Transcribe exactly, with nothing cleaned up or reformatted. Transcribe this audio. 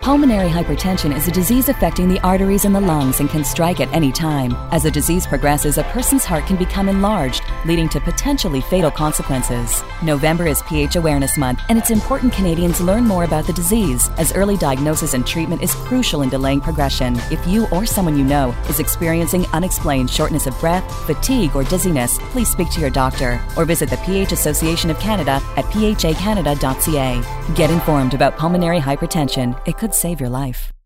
Pulmonary hypertension is a disease affecting the arteries in the lungs and can strike at any time. As the disease progresses, a person's heart can become enlarged, leading to potentially fatal consequences. November is P H Awareness Month, and it's important Canadians learn more about the disease, as early diagnosis and treatment is crucial in delaying progression. If you or someone you know is experiencing unexplained shortness of breath, fatigue, or dizziness, please speak to your doctor or visit the P H Association of Canada at p h a canada dot c a. Get informed about pulmonary hypertension. It could save your life.